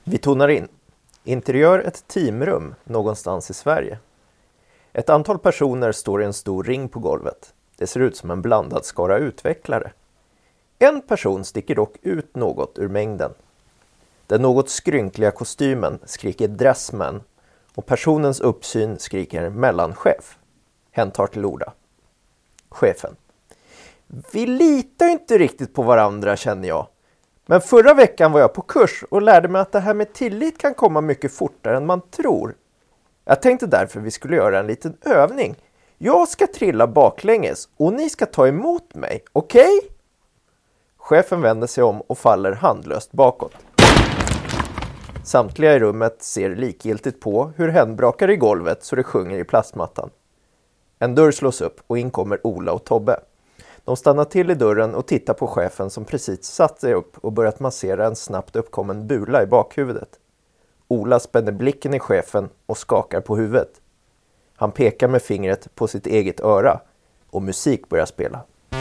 Vi tonar in. Interiör ett teamrum någonstans i Sverige. Ett antal personer står i en stor ring på golvet. Det ser ut som en blandad skara utvecklare. En person sticker dock ut något ur mängden. Den något skrynkliga kostymen skriker dressman och personens uppsyn skriker mellanchef. Hen tar till orda. Chefen. Vi litar inte riktigt på varandra, känner jag. Men förra veckan var jag på kurs och lärde mig att det här med tillit kan komma mycket fortare än man tror. Jag tänkte därför vi skulle göra en liten övning. Jag ska trilla baklänges och ni ska ta emot mig, okej? Chefen vänder sig om och faller handlöst bakåt. Samtliga i rummet ser likgiltigt på hur hen brakar i golvet så det sjunger i plastmattan. En dörr slås upp och in kommer Ola och Tobbe. De stannar till i dörren och tittar på chefen som precis satt sig upp och börjat massera en snabbt uppkommen bula i bakhuvudet. Ola spänner blicken i chefen och skakar på huvudet. Han pekar med fingret på sitt eget öra och musik börjar spela.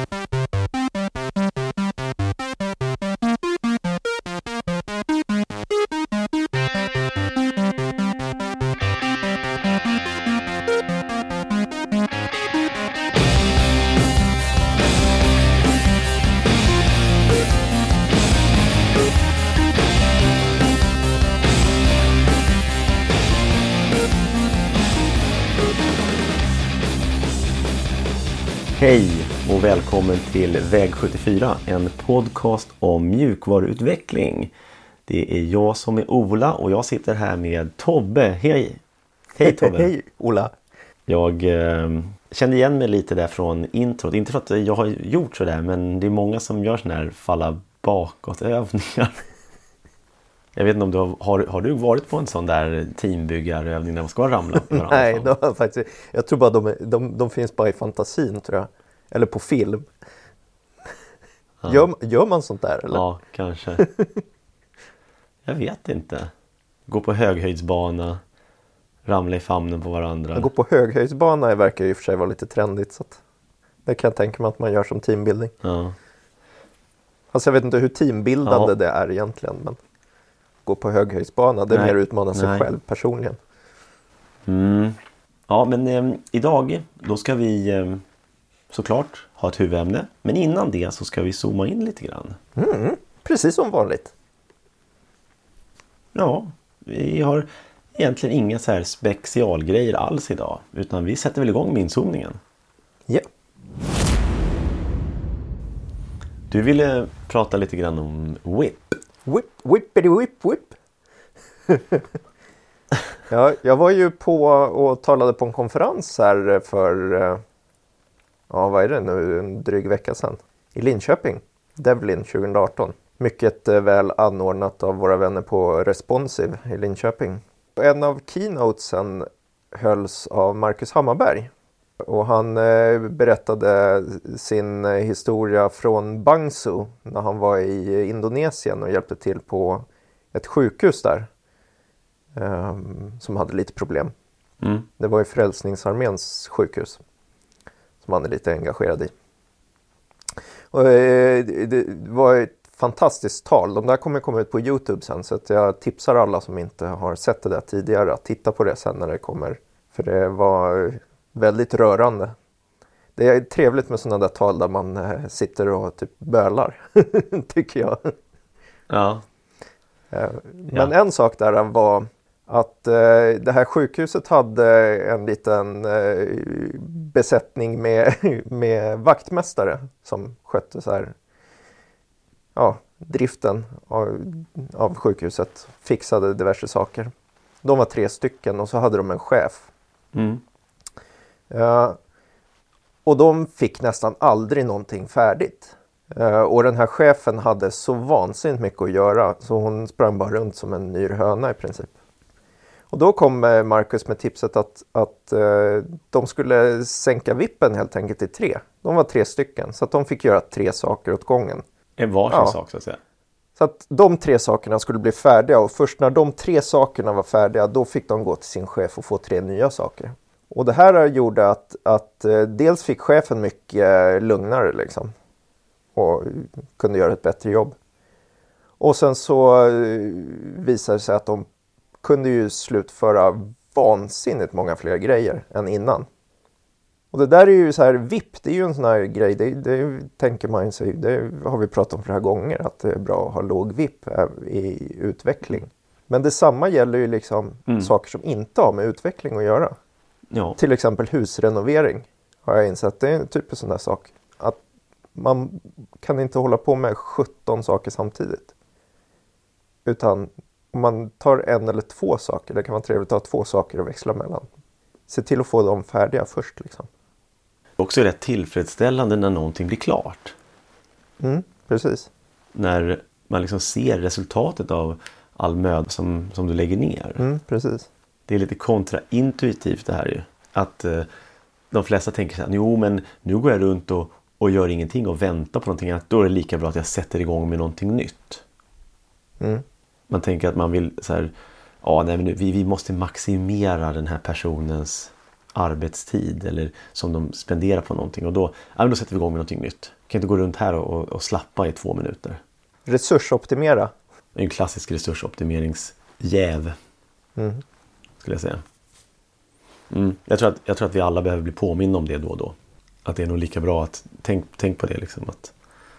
Hej och välkommen till Väg 74, en podcast om mjukvaruutveckling. Det är jag som är Ola och jag sitter här med Tobbe. Hej! Hej Tobbe! Hej Ola! Jag kände igen mig lite där från introt. Inte för att jag har gjort sådär, men det är många som gör sådana här falla bakåt övningar. Jag vet inte om du har du varit på en sån där teambyggarövning där man ska ramla på varandra? Nej, det har faktiskt, jag tror bara de finns bara i fantasin, tror jag. Eller på film. Ja. Gör man sånt där? Eller? Ja, kanske. Jag vet inte. Gå på höghöjdsbana, ramla i famnen på varandra. Att gå på höghöjdsbana verkar ju för sig vara lite trendigt. Så att det kan jag tänka mig att man gör som teambuilding. Ja. Alltså jag vet inte hur teambildande det är egentligen, men gå på höghöjdsbana, det är mer utmana sig själv personligen. Ja, men idag då ska vi såklart ha ett huvudämne. Men innan det så ska vi zooma in lite grann. Precis som vanligt. Ja, vi har egentligen inga så här specialgrejer alls idag. Utan vi sätter väl igång med inzoomningen. Ja. Du ville prata lite grann om WIP. Whippity whip whip. Ja, jag var ju på och talade på en konferens här för vad är det nu, en dryg vecka sedan i Linköping, Devlin 2018. Mycket väl anordnat av våra vänner på Responsive i Linköping. En av keynotesen hölls av Marcus Hammarberg. Och han berättade sin historia från Bangsu när han var i Indonesien och hjälpte till på ett sjukhus där som hade lite problem. Det var ju Frälsningsarméns sjukhus som han är lite engagerad i. Och, det var ett fantastiskt tal. De där kommer komma ut på YouTube sen, så att jag tipsar alla som inte har sett det där tidigare att titta på det sen när det kommer. För det var väldigt rörande. Det är trevligt med sådana där tal där man sitter och typ bölar, tycker jag. Ja. Men en sak där var att det här sjukhuset hade en liten besättning med vaktmästare som skötte så här, driften av sjukhuset, fixade diverse saker. De var 3 stycken och så hade de en chef. Och de fick nästan aldrig någonting färdigt. Och den här chefen hade så vansinnigt mycket att göra, så hon sprang bara runt som en yr höna i princip. Och då kom Marcus med tipset att de skulle sänka vippen helt enkelt till 3. De var 3 stycken, så att de fick göra 3 saker åt gången. En varsin sak så att säga. Så att de 3 sakerna skulle bli färdiga, och först när de 3 sakerna var färdiga, då fick de gå till sin chef och få 3 nya saker. Och det här gjorde att dels fick chefen mycket lugnare liksom, och kunde göra ett bättre jobb. Och sen så visade det sig att de kunde ju slutföra vansinnigt många fler grejer än innan. Och det där är ju så här, VIP, det är ju en sån här grej, det tänker man sig, det har vi pratat om flera gånger, att det är bra att ha låg VIP i utveckling. Men detsamma gäller ju liksom saker som inte har med utveckling att göra. Ja. Till exempel husrenovering har jag insett, det är typ en sån där sak. Att man kan inte hålla på med 17 saker samtidigt. Utan om man tar en eller två saker, det kan vara trevligt att ha 2 saker att växla mellan. Se till att få dem färdiga först liksom. Också rätt tillfredsställande när någonting blir klart. Precis. När man liksom ser resultatet av all möda som du lägger ner. Precis. Det är lite kontraintuitivt det här ju. Att de flesta tänker så här, jo men nu går jag runt och gör ingenting och väntar på någonting. Att då är det lika bra att jag sätter igång med någonting nytt. Man tänker att man vill så här, vi måste maximera den här personens arbetstid eller som de spenderar på någonting. Och då sätter vi igång med någonting nytt. Kan inte gå runt här och slappa i 2 minuter. Resursoptimera. Det är en klassisk resursoptimeringsjäv. Skulle jag säga. Jag tror att vi alla behöver bli påminna om det då och då. Att det är nog lika bra att tänk på det liksom. Att,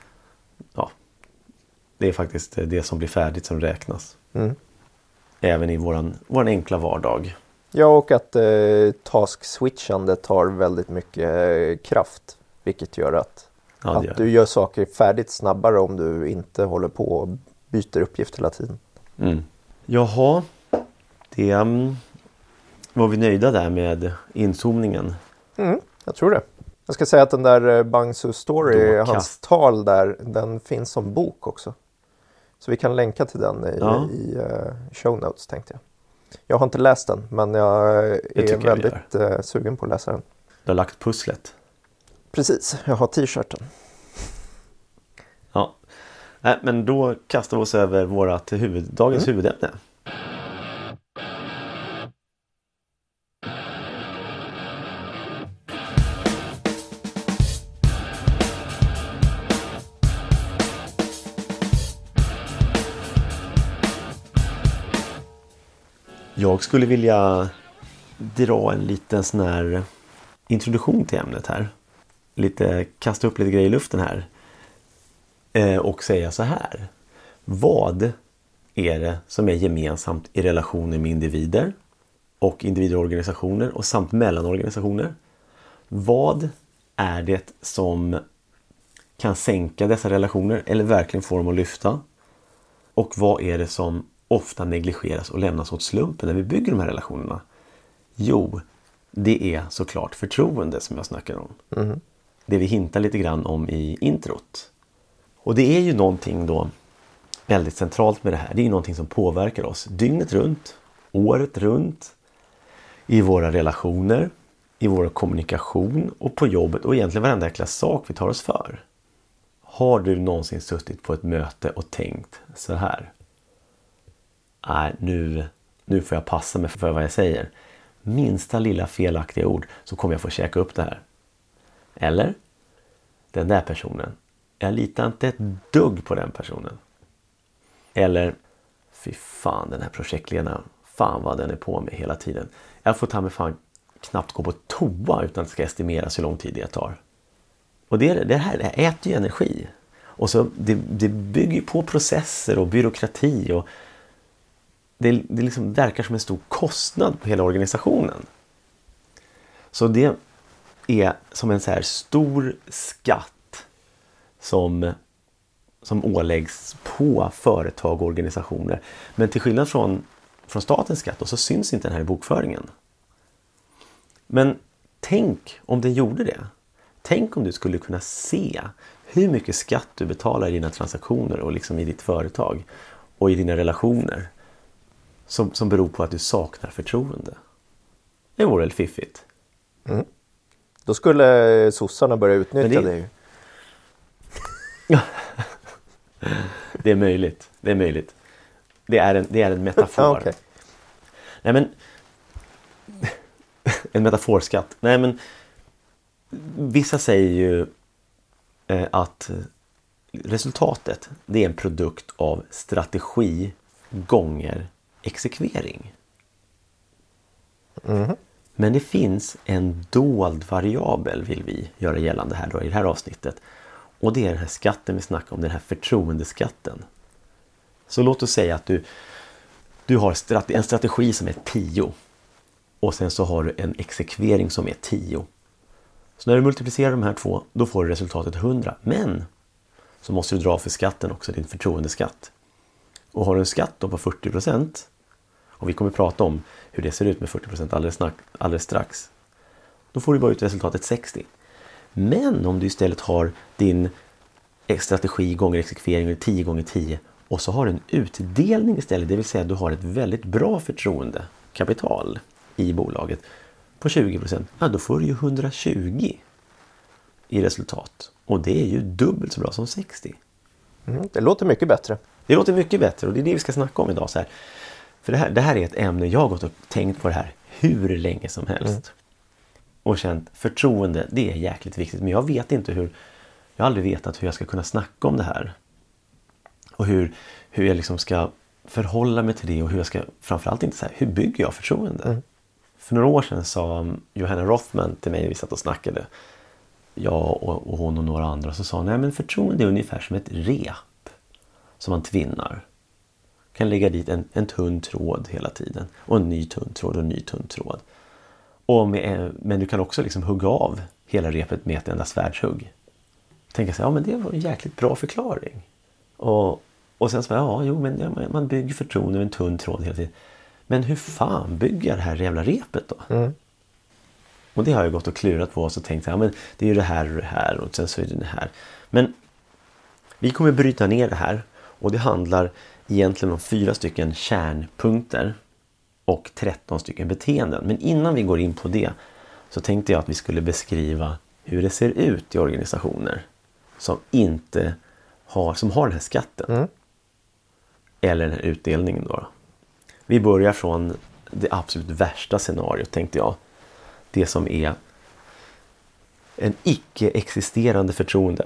det är faktiskt det som blir färdigt som räknas. Även i våran enkla vardag. Ja, och att task-switchande tar väldigt mycket kraft. Vilket gör att du gör saker färdigt snabbare om du inte håller på och byter uppgift hela tiden. Jaha, det var vi nöjda där med inzoomningen. Jag tror det. Jag ska säga att den där Bangsu Story, hans tal där, den finns som bok också. Så vi kan länka till den i show notes tänkte jag. Jag har inte läst den, men jag är väldigt sugen på att läsa den. Du har lagt pusslet. Precis, jag har t-shirten. Ja, men då kastar vi oss över dagens huvudämne. Jag skulle vilja dra en liten sån här introduktion till ämnet här. Kasta upp lite grejer i luften här. Och säga så här. Vad är det som är gemensamt i relationer med individer och individer och organisationer och samt mellan organisationer? Vad är det som kan sänka dessa relationer eller verkligen få dem att lyfta? Och vad är det som ofta negligeras och lämnas åt slumpen när vi bygger de här relationerna? Jo, det är såklart förtroende som jag snackar om. Det vi hintar lite grann om i introt. Och det är ju någonting då väldigt centralt med det här. Det är ju någonting som påverkar oss dygnet runt, året runt, i våra relationer, i vår kommunikation och på jobbet och egentligen varenda jäkla sak vi tar oss för. Har du någonsin suttit på ett möte och tänkt så här? Nej, nu får jag passa mig för vad jag säger. Minsta lilla felaktiga ord så kommer jag få käka upp det här. Eller? Den där personen. Jag litar inte ett dugg på den personen. Eller? Fy fan, den här projektledaren. Fan vad den är på mig hela tiden. Jag får ta mig fan knappt gå på toa utan att det ska estimeras hur lång tid det tar. Och det här äter ju energi. Och så det bygger på processer och byråkrati och det liksom verkar som en stor kostnad på hela organisationen. Så det är som en så här stor skatt som åläggs på företag och organisationer. Men till skillnad från statens skatt då, så syns inte den här i bokföringen. Men tänk om den gjorde det. Tänk om du skulle kunna se hur mycket skatt du betalar i dina transaktioner och liksom i ditt företag och i dina relationer som beror på att du saknar förtroende. Det vore väl fiffigt. Då skulle sossarna börja utnyttja det ju. Det är möjligt. Det är en metafor. Okay. Nej men en metaforskatt. Nej men vissa säger ju att resultatet, det är en produkt av strategi gånger exekvering. Men det finns en dold variabel, vill vi göra gällande här då, i det här avsnittet. Och det är den här skatten vi snackar om, den här förtroendeskatten. Så låt oss säga att du har en strategi som är 10. Och sen så har du en exekvering som är 10. Så när du multiplicerar de här två, då får du resultatet 100. Men så måste du dra för skatten också, din förtroendeskatt. Och har du en skatt då på 40%, och vi kommer prata om hur det ser ut med 40% alldeles strax, då får du bara ut resultatet 60. Men om du istället har din strategi gånger exekvering 10 gånger 10 och så har du en utdelning istället, det vill säga att du har ett väldigt bra förtroendekapital i bolaget på 20%, ja, då får du ju 120 i resultat. Och det är ju dubbelt så bra som 60. Det låter mycket bättre. Det låter mycket bättre och det är det vi ska snacka om idag. Så här. För det här är ett ämne jag har gått och tänkt på det här hur länge som helst. Och känt förtroende, det är jäkligt viktigt. Men jag vet inte jag har aldrig vetat hur jag ska kunna snacka om det här. Och hur jag liksom ska förhålla mig till det och hur jag ska, framförallt inte så här, hur bygger jag förtroende? För några år sedan sa Johanna Rothman till mig, vi satt och snackade, jag och hon och några andra, så sa nej, men förtroende är ungefär som ett rep som man tvinnar. Kan lägga dit en tunn tråd hela tiden och en ny tunn tråd och en ny tunn tråd. Men du kan också liksom hugga av hela repet med ett enda svärdshugg. Tänka sig, ja men det var en jäkligt bra förklaring. Och sen så, man bygger förtroende med en tunn tråd hela tiden. Men hur fan bygger jag det här jävla repet då? Och det har jag gått och klurat på och så tänkt, ja men det är ju det här och det här och sen så är det här. Men vi kommer bryta ner det här och det handlar egentligen om 4 stycken kärnpunkter och 13 stycken beteenden. Men innan vi går in på det så tänkte jag att vi skulle beskriva hur det ser ut i organisationer som har den här skatten. Eller den här utdelningen då. Vi börjar från det absolut värsta scenariot, tänkte jag. Det som är en icke-existerande förtroende.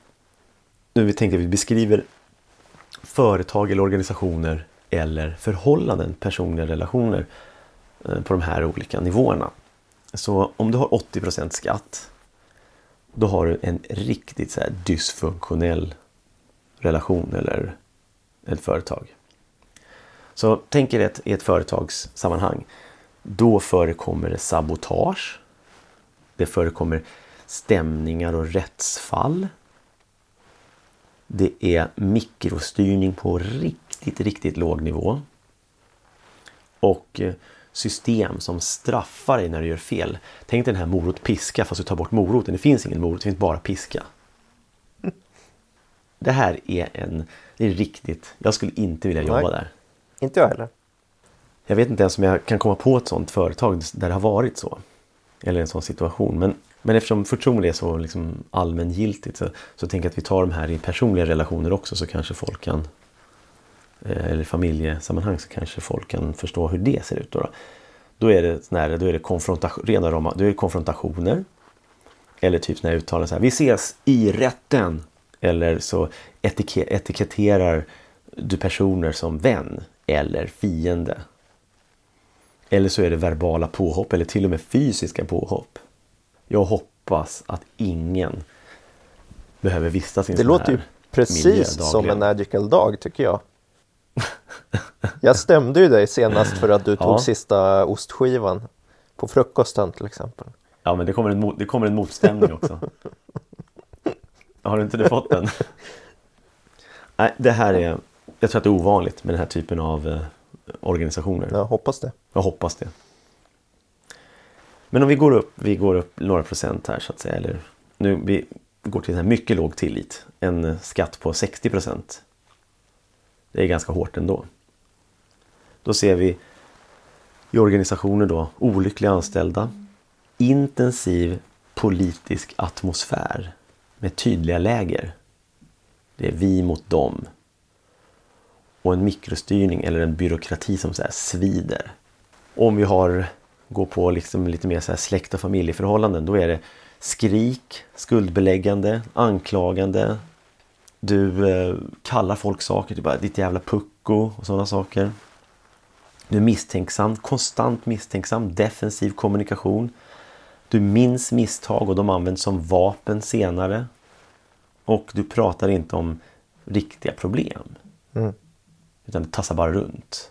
Nu tänkte vi beskriver företag eller organisationer eller förhållanden, personliga relationer på de här olika nivåerna. Så om du har 80% skatt, då har du en riktigt så här dysfunktionell relation eller ett företag. Så tänk er i ett företagssammanhang. Då förekommer det sabotage. Det förekommer stämningar och rättsfall. Det är mikrostyrning på riktigt låg nivå. Och system som straffar dig när du gör fel. Tänk dig den här morot-piska fast du tar bort moroten. Det finns ingen morot, det finns bara piska. Det här är riktigt. Jag skulle inte vilja jobba där. Inte jag heller. Jag vet inte ens om jag kan komma på ett sånt företag där det har varit så. Eller en sån situation. Men eftersom förtroende är så liksom allmängiltigt så tänker jag att vi tar de här i personliga relationer också, så kanske folk kan, eller familjesammanhang, så kanske folk kan förstå hur det ser ut då. Då är det konfrontationer. Eller typ såna här uttalanden så här: vi ses i rätten. Eller så etiketterar du personer som vän eller fiende. Eller så är det verbala påhopp eller till och med fysiska påhopp. Jag hoppas att ingen behöver vistas i en sån här miljö dagligen. Det låter ju precis som en magical dag, tycker jag. Jag stämde ju dig senast för att du tog sista ostskivan på frukosten till exempel. Ja, men det kommer en motstämning också. Har du inte fått den? Nej, det här är... Jag tror att det är ovanligt med den här typen av organisationer. Jag hoppas det. Jag hoppas det. Men om vi går upp några procent här så att säga. Eller nu vi går till en här mycket låg tillit. En skatt på 60%. Det är ganska hårt ändå. Då ser vi i organisationer då olyckliga anställda. Intensiv politisk atmosfär med tydliga läger. Det är vi mot dem. Och en mikrostyrning eller en byråkrati som så här svider. Om vi går på liksom lite mer så här släkt- och familjeförhållanden, då är det skrik, skuldbeläggande, anklagande. Du kallar folk saker, typ bara ditt jävla pucko och sådana saker. Du är misstänksam, konstant misstänksam, defensiv kommunikation. Du minns misstag och de används som vapen senare. Och du pratar inte om riktiga problem. Utan det tassar bara runt.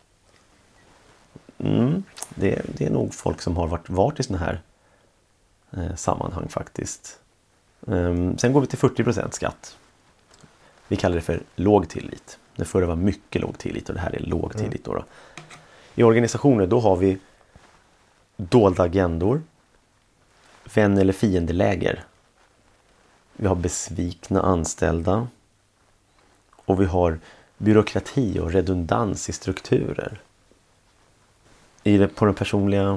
Det är nog folk som har varit i såna här sammanhang faktiskt. Sen går vi till 40% skatt. Vi kallar det för låg tillit. Det förra var mycket låg tillit och det här är låg tillit då. I organisationer då har vi dolda agendor, vän- eller fiendeläger. Vi har besvikna anställda och vi har byråkrati och redundans i strukturer. På den personliga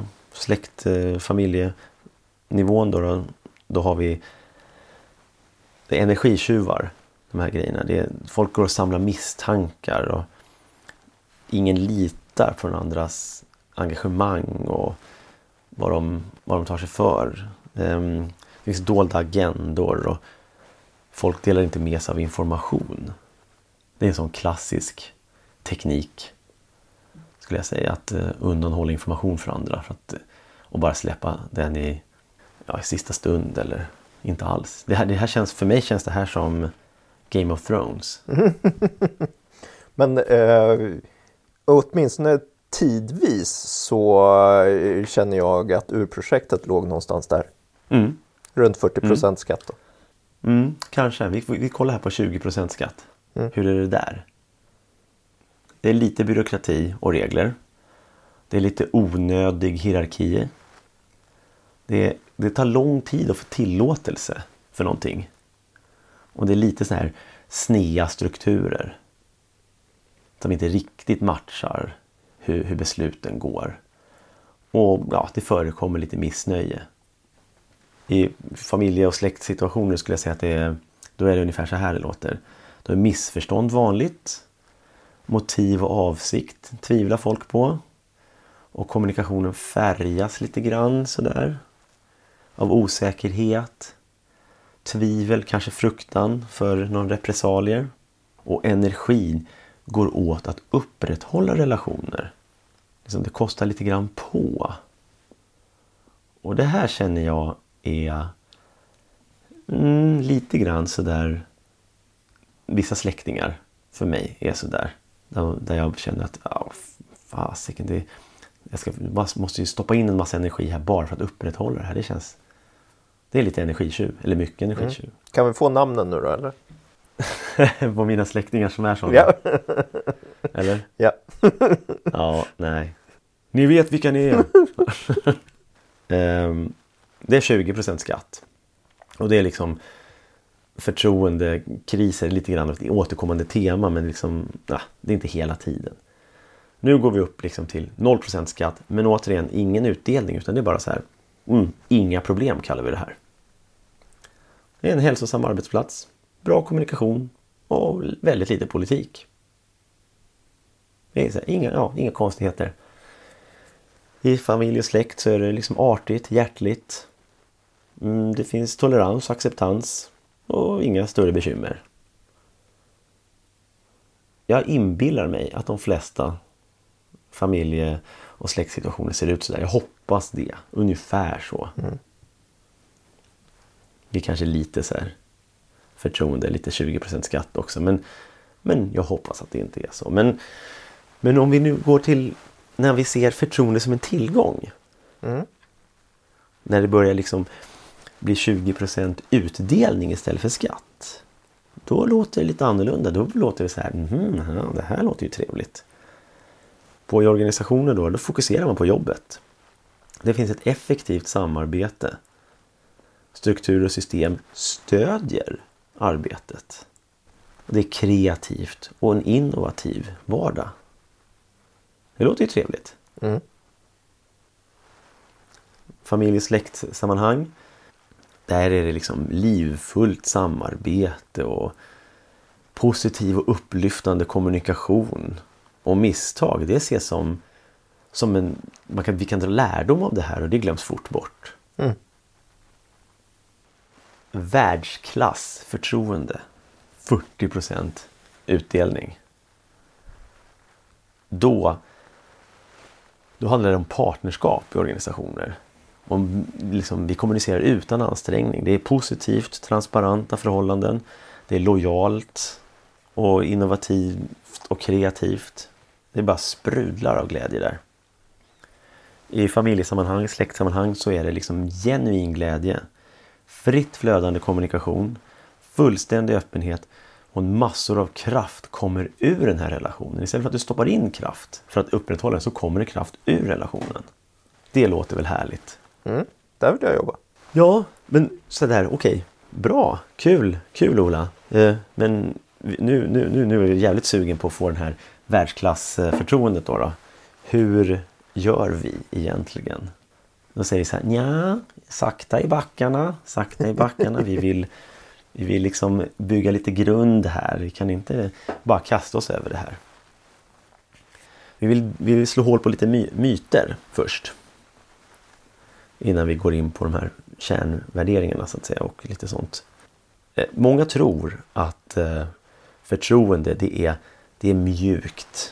familjenivån då har vi det är energitjuvar, de här grejerna. Folk går och samlar misstankar och ingen litar på den andras engagemang och vad de tar sig för. Det finns dolda agendor och folk delar inte med sig av information. Det är en sån klassisk teknik, skulle jag säga, att undanhålla information för andra och bara släppa den i sista stund eller inte alls. Det här känns, för mig känns det här som Game of Thrones. Men åtminstone tidvis så känner jag att urprojektet låg någonstans där. Runt 40% skatt då. Kanske. Vi kollar här på 20% skatt. Hur är det där? Det är lite byråkrati och regler. Det är lite onödig hierarki. Det tar lång tid att få tillåtelse för någonting. Och det är lite så här snea strukturer som inte riktigt matchar hur besluten går. Och det förekommer lite missnöje. I familje- och släktsituationer skulle jag säga att då är det ungefär så här det låter. Då är missförstånd vanligt. Motiv och avsikt tvivlar folk på. Och kommunikationen färgas lite grann sådär. Av osäkerhet. Tvivel, kanske fruktan för någon repressalier. Och energin går åt att upprätthålla relationer. Det kostar lite grann på. Och det här känner jag är lite grann sådär. Vissa släktingar för mig är sådär. Där jag känner att fasiken, jag måste ju stoppa in en massa energi här bara för att upprätthålla det här. Det är lite energitjuv, eller mycket energitjuv. Kan vi få namnen nu då, eller? På mina släktingar som är sådana. Ja. Eller? Ja. Ja, nej. Ni vet vilka ni är. Det är 20% skatt. Och det är liksom förtroendekriser, lite grann ett återkommande tema, men det är inte hela tiden. Nu går vi upp till 0% skatt, men återigen ingen utdelning, utan det är bara så här, inga problem kallar vi det här. Det är en hälsosam arbetsplats, bra kommunikation och väldigt lite politik. Det är så här, inga konstigheter. I familj och släkt så är det artigt, hjärtligt. Det finns tolerans och acceptans och inga större bekymmer. Jag inbillar mig att de flesta familje- och släktsituationer ser ut så där. Jag hoppas det. Ungefär så. Det är kanske lite så här förtroende, lite 20% skatt också. Men jag hoppas att det inte är så. Men om vi nu går till när vi ser förtroende som en tillgång. När det börjar bli 20% utdelning istället för skatt. Då låter det lite annorlunda. Då låter det så här, det här låter ju trevligt. På organisationer då fokuserar man på jobbet. Det finns ett effektivt samarbete. Struktur och system stödjer arbetet. Det är kreativt och en innovativ vardag. Det låter ju trevligt. Familj- och släktsammanhang. Där är det livfullt samarbete och positiv och upplyftande kommunikation. Och misstag, det ses som vi kan dra lärdom av det här och det glöms fort bort. Världsklass förtroende. 40% utdelning. Då handlar det om partnerskap i organisationer. Om liksom, vi kommunicerar utan ansträngning. Det är positivt, transparenta förhållanden. Det är lojalt och innovativt och kreativt. Det är bara sprudlar av glädje där. I familjesammanhang, släktsammanhang så är det liksom genuin glädje. Fritt flödande kommunikation. Fullständig öppenhet. Och massor av kraft kommer ur den här relationen. Istället för att du stoppar in kraft för att upprätthålla den så kommer det kraft ur relationen. Det låter väl härligt. Där vill jag jobba. Ja, men sådär, okej. Bra, kul Ola. Men nu är jag jävligt sugen på att få den här världsklassförtroendet då. Hur gör vi egentligen? Då säger vi så här, nja, sakta i backarna. Vi vill liksom bygga lite grund här. Vi kan inte bara kasta oss över det här. Vi vill slå hål på lite myter först. Innan vi går in på de här kärnvärderingarna så att säga och lite sånt. Många tror att förtroende det är mjukt.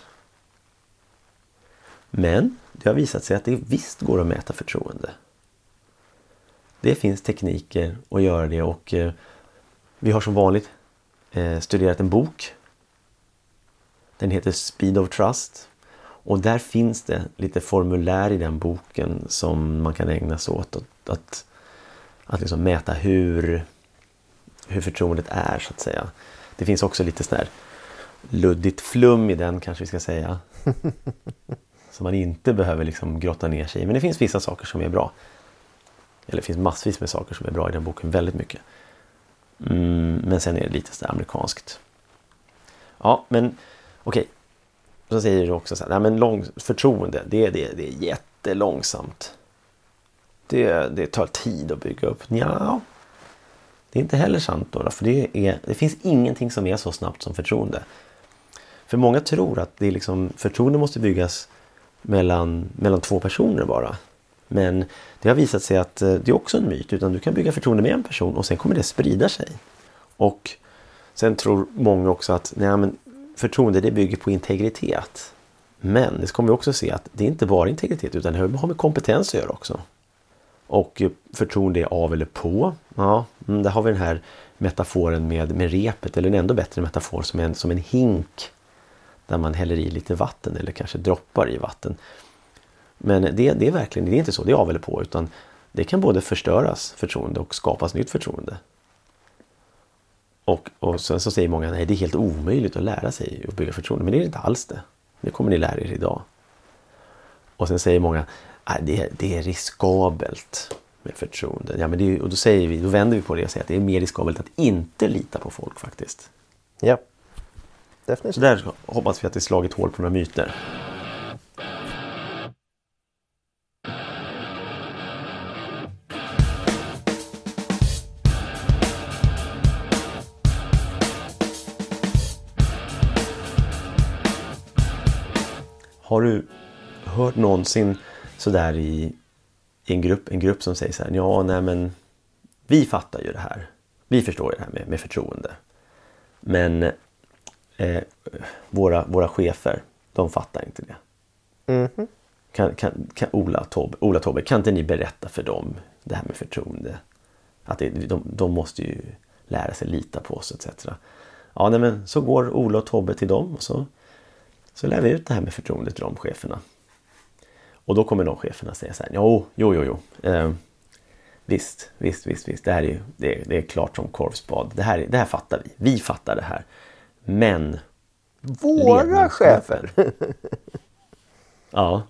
Men det har visat sig att det visst går att mäta förtroende. Det finns tekniker att göra det och vi har som vanligt studerat en bok. Den heter Speed of Trust. Och där finns det lite formulär i den boken som man kan ägna sig åt att liksom mäta hur förtroendet är så att säga. Det finns också lite sån här luddigt flum i den kanske vi ska säga. Som man inte behöver liksom grotta ner sig i. Men det finns vissa saker som är bra. Eller det finns massvis med saker som är bra i den boken, väldigt mycket. Men sen är det lite så amerikanskt. Ja, men okej. Så säger du också så här, nej men förtroende, det är jättelångsamt. Det tar tid att bygga upp. Ja, det är inte heller sant då, för det finns ingenting som är så snabbt som förtroende. För många tror att det är liksom, förtroende måste byggas mellan två personer bara. Men det har visat sig att det är också en myt, utan du kan bygga förtroende med en person och sen kommer det sprida sig. Och sen tror många också att nej, men förtroende det bygger på integritet. Men det kommer vi också se att det är inte bara integritet utan det har med kompetens att göra också. Och förtroende är av eller på. Ja, där har vi den här metaforen med repet, eller en ändå bättre metafor som en hink där man häller i lite vatten eller kanske droppar i vatten. Men det är verkligen, det är inte så, det är av eller på, utan det kan både förstöras förtroende och skapas nytt förtroende. Och sen så säger många, nej det är helt omöjligt att lära sig att bygga förtroende, men det är inte alls det. Det kommer ni lära er idag. Och sen säger många, nej det är riskabelt med förtroende. Ja, men och då vänder vi på det och säger att det är mer riskabelt att inte lita på folk faktiskt. Ja, definitivt. Så där hoppas vi att det slagit hål på några myter. Har du hört någonsin sådär i en grupp som säger så här, ja nej men vi fattar ju det här. Vi förstår ju det här med förtroende. Men våra chefer, de fattar inte det. Mm-hmm. Kan Ola Tobbe, kan inte ni berätta för dem det här med förtroende? Att de måste ju lära sig lita på oss etc. Ja nej men så går Ola och Tobbe till dem och så lär vi ut det här med förtroende till de cheferna. Och då kommer de cheferna säga så här, jo. Visst. Det är klart som korvspad. Det här fattar vi. Vi fattar det här. Men våra chefer. Ja.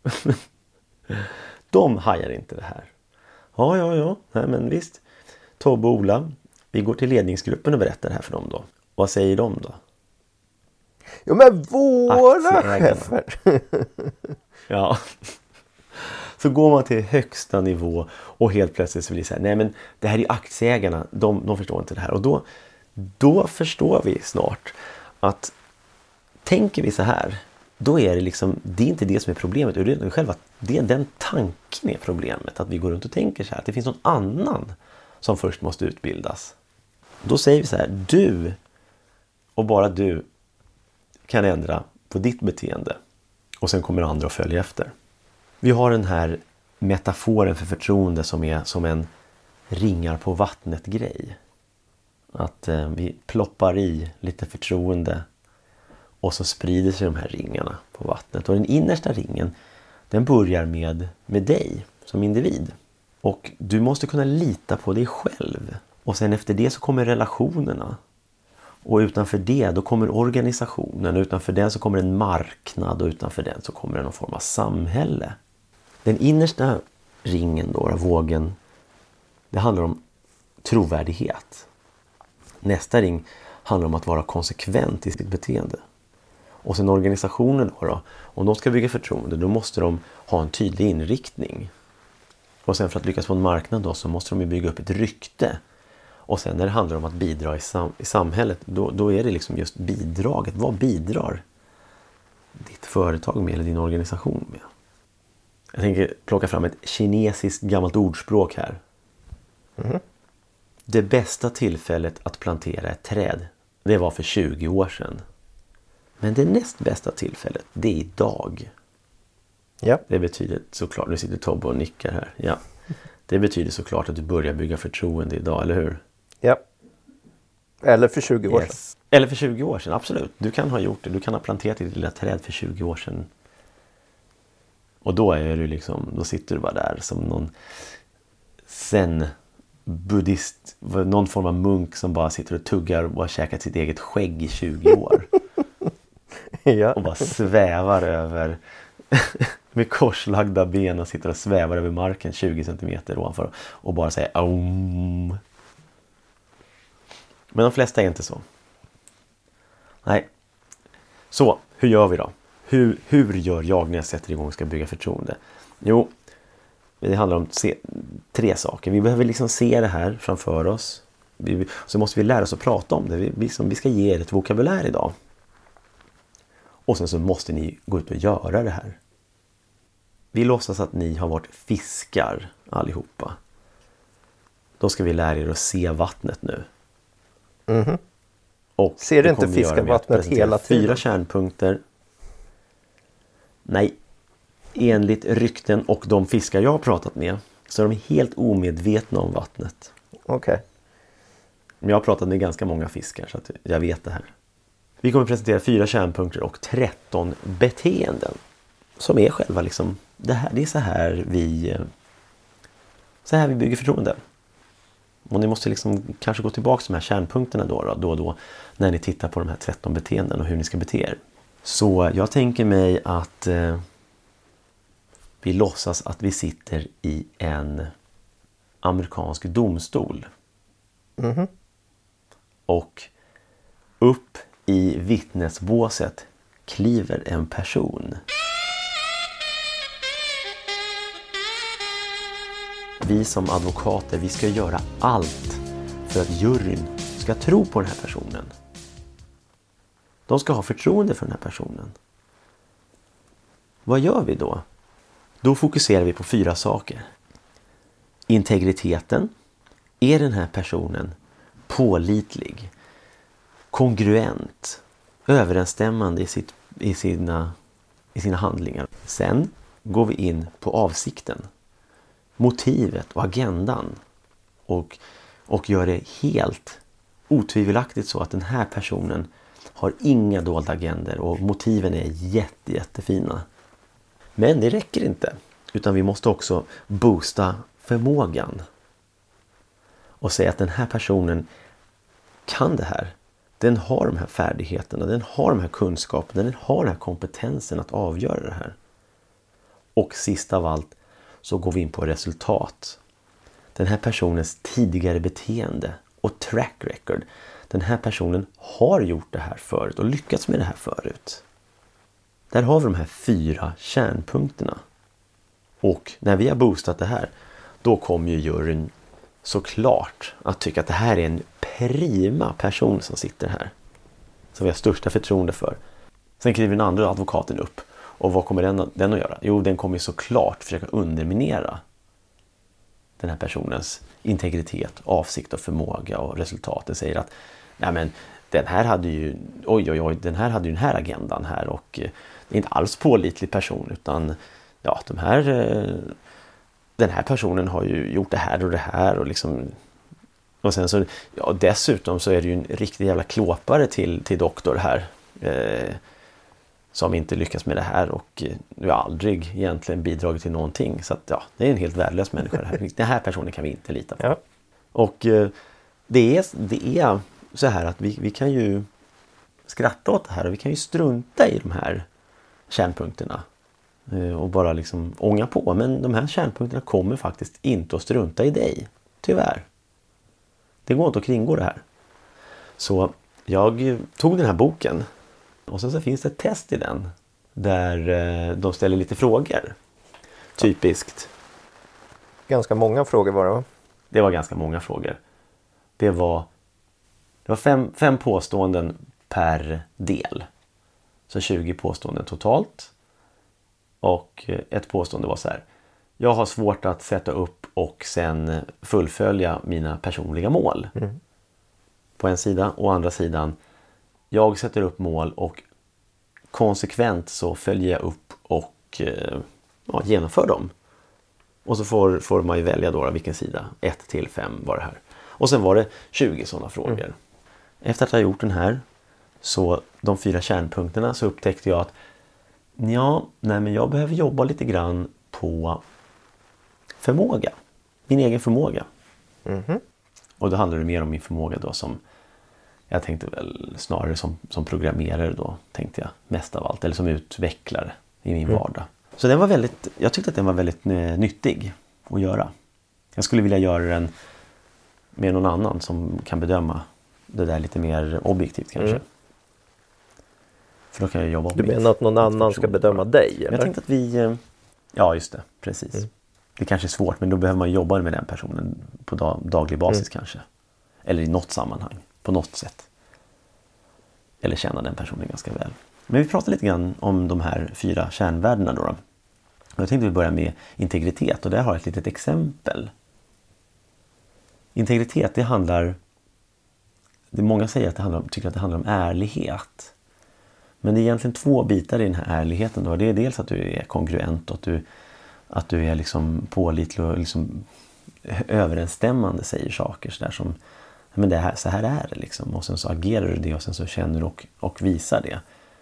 De hajar inte det här. Ja. Nej, men visst. Tobbe och Ola, vi går till ledningsgruppen och berättar det här för dem då. Vad säger de då? Jo, men våra chefer. Ja. Så går man till högsta nivå och helt plötsligt så blir det så här, nej men det här är ju aktieägarna, de förstår inte det här. Och då förstår vi snart att tänker vi så här, då är det liksom, det är inte det som är problemet, utan själva det är den tanken är problemet, att vi går runt och tänker så här, att det finns någon annan som först måste utbildas. Då säger vi så här, du Och bara du kan ändra på ditt beteende. Och sen kommer andra att följa efter. Vi har den här metaforen för förtroende som är som en ringar på vattnet grej. Att vi ploppar i lite förtroende och så sprider sig de här ringarna på vattnet. Och den innersta ringen, den börjar med dig som individ. Och du måste kunna lita på dig själv. Och sen efter det så kommer relationerna. Och utanför det då kommer organisationen. Utanför den så kommer en marknad. Och utanför den så kommer det någon form av samhälle. Den innersta ringen då, vågen, det handlar om trovärdighet. Nästa ring handlar om att vara konsekvent i sitt beteende. Och sen organisationen då, om de ska bygga förtroende, då måste de ha en tydlig inriktning. Och sen för att lyckas på en marknad då, så måste de ju bygga upp ett rykte. Och sen när det handlar om att bidra i samhället, då är det liksom just bidraget. Vad bidrar ditt företag med eller din organisation med? Jag tänker plocka fram ett kinesiskt gammalt ordspråk här. Mm. Det bästa tillfället att plantera ett träd, det var för 20 år sedan. Men det näst bästa tillfället, det är idag. Ja. Det betyder såklart, nu sitter Tobbe och nickar här. Ja. Det betyder såklart att du börjar bygga förtroende idag, eller hur? Ja. Eller för 20 år sedan. Eller för 20 år sedan, absolut. Du kan ha gjort det. Du kan ha planterat ditt lilla träd för 20 år sedan. Och då är du liksom, då sitter du bara där som någon zen-buddhist, någon form av munk som bara sitter och tuggar och har käkat sitt eget skägg i 20 år. Ja. Och bara svävar över med korslagda ben och sitter och svävar över marken 20 centimeter ovanför och bara säger aum. Men de flesta är inte så. Nej. Så, hur gör vi då? Hur gör jag när jag sätter igång och ska bygga förtroende? Jo, det handlar om 3 saker. Vi behöver liksom se det här framför oss. Så måste vi lära oss att prata om det. Vi ska ge er ett vokabulär idag. Och sen så måste ni gå ut och göra det här. Vi låtsas att ni har varit fiskar allihopa. Då ska vi lära er att se vattnet nu. Mm-hmm. Och ser du inte fiskarvattnet hela tiden? 4 kärnpunkter. Nej. Enligt rykten och de fiskar jag har pratat med så är de helt omedvetna om vattnet. Okej. Men jag har pratat med ganska många fiskar så att jag vet det här. Vi kommer presentera 4 kärnpunkter och 13 beteenden. Som är själva liksom, det är så här vi bygger förtroende. Och ni måste liksom kanske gå tillbaka till de här kärnpunkterna då och då när ni tittar på de här 13 beteenden och hur ni ska bete er. Så jag tänker mig att vi låtsas att vi sitter i en amerikansk domstol. Mm-hmm. Och upp i vittnesbåset kliver en person. Vi som advokater, vi ska göra allt för att juryn ska tro på den här personen. De ska ha förtroende för den här personen. Vad gör vi då? Då fokuserar vi på 4 saker. Integriteten. Är den här personen pålitlig? Kongruent? Överensstämmande i sina handlingar? Sen går vi in på avsikten. Motivet och agendan. Och gör det helt otvivelaktigt så att den här personen har inga dolda agender och motiven är jättefina. Men det räcker inte. Utan vi måste också boosta förmågan. Och säga att den här personen kan det här. Den har de här färdigheterna. Den har de här kunskaperna. Den har den här kompetensen att avgöra det här. Och sist av allt så går vi in på resultat. Den här personens tidigare beteende och track record. Den här personen har gjort det här förut och lyckats med det här förut. Där har vi de här 4 kärnpunkterna. Och när vi har boostat det här, då kommer ju juryn såklart att tycka att det här är en prima person som sitter här. Som vi har största förtroende för. Sen kliver den andra advokaten upp. Och vad kommer den att göra? Jo, den kommer såklart försöka underminera den här personens integritet, avsikt och förmåga och resultat. Den säger att nej men, den här hade ju den här hade ju den här agendan här, och det är inte alls pålitlig person, utan ja, den här personen har ju gjort det här och det här, och liksom, och sen så, ja, dessutom så är det ju en riktig jävla klåpare till doktor här, som inte lyckas med det här, och du har aldrig egentligen bidragit till någonting, så att ja, det är en helt värdelös människa det här. Den här personen kan vi inte lita på. Ja. Och det är så här att vi kan ju skratta åt det här, och vi kan ju strunta i de här kärnpunkterna och bara liksom ånga på, men de här kärnpunkterna kommer faktiskt inte att strunta i dig, tyvärr. Det går inte att kringgå det här. Så jag tog den här boken, och sen så finns det ett test i den där de ställer lite frågor. Typiskt. Ganska många frågor var det, va? Det var ganska många frågor. Det var fem påståenden per del. Så 20 påståenden totalt. Och ett påstående var så här: jag har svårt att sätta upp och sen fullfölja mina personliga mål. På en sida, och andra sidan, jag sätter upp mål och konsekvent så följer jag upp och genomför dem. Och så får man ju välja då vilken sida. 1-5 var det här. Och sen var det 20 sådana frågor. Efter att ha gjort den här, så de 4 kärnpunkterna, så upptäckte jag att men jag behöver jobba lite grann på förmåga. Min egen förmåga. Och då handlar det mer om min förmåga då, som jag tänkte väl snarare som programmerare då, tänkte jag mest av allt. Eller som utvecklare i min vardag. Så jag tyckte att den var väldigt nyttig att göra. Jag skulle vilja göra den med någon annan som kan bedöma det där lite mer objektivt kanske. För då kan jag jobba. Du menar att någon annan ska bedöma dig? Eller? Jag tänkte att vi... Ja, just det. Precis. Det kanske är svårt, men då behöver man jobba med den personen på daglig basis kanske. Eller i något sammanhang. På något sätt. Eller känna den personen ganska väl. Men vi pratar lite grann om de här 4 kärnvärdena då. Jag tänkte vi börja med integritet, och där har jag ett litet exempel. Integritet, det handlar... Många säger att tycker att det handlar om ärlighet. Men det är egentligen 2 bitar i den här ärligheten då. Det är dels att du är kongruent, och att du är liksom pålitlig och liksom överensstämmande, säger saker så där som, men så här är det liksom. Och sen så agerar du det, och sen så känner du och visar det.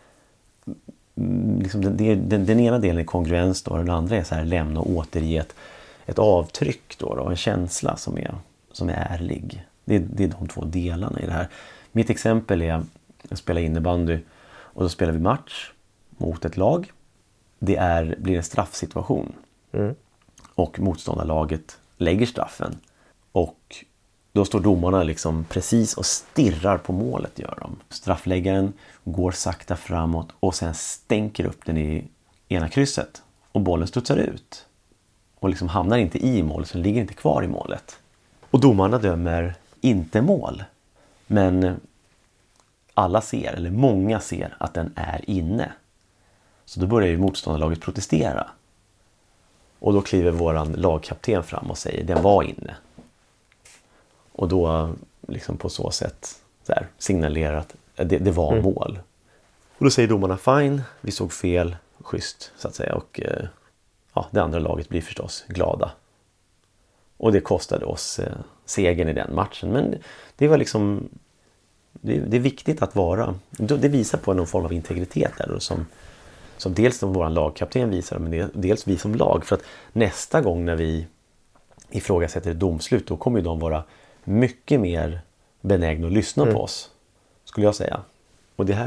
Liksom den ena delen är kongruens då, och den andra är så här lämna och återge ett avtryck då, en känsla som är ärlig. Det är de 2 delarna i det här. Mitt exempel är att spela innebandy, och då spelar vi match mot ett lag. Det blir en straffsituation. Och motståndarlaget lägger straffen. Och då står domarna liksom precis och stirrar på målet, gör de. Straffläggaren går sakta framåt och sen stänker upp den i ena krysset. Och bollen studsar ut. Och liksom hamnar inte i målet, så den ligger inte kvar i målet. Och domarna dömer inte mål. Men alla ser, eller många ser, att den är inne. Så då börjar ju motståndarlaget protestera. Och då kliver våran lagkapten fram och säger den var inne. Och då liksom på så sätt så här, signalerar att det var mål. Och då säger domarna fine, vi såg fel, schysst så att säga. Och det andra laget blir förstås glada. Och det kostade oss segern i den matchen. Men det var liksom... Det är viktigt att vara... Det visar på någon form av integritet där. Som dels som vår lagkapten visar, men dels vi som lag. För att nästa gång när vi ifrågasätter ett domslut, då kommer ju de vara mycket mer benägna att lyssna på oss. Skulle jag säga. Och det